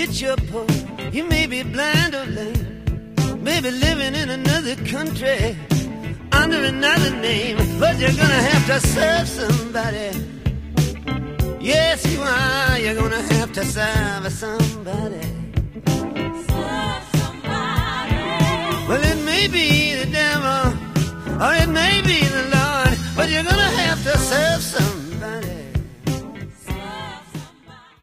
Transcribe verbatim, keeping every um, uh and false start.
rich or poor, you may be blind or lame, maybe living in another country under another name, but you're gonna have to serve somebody. Yes, you are. You're gonna have to serve somebody. Serve somebody. Well, it may be the devil, or it may be the Lord, but you're gonna have to serve somebody.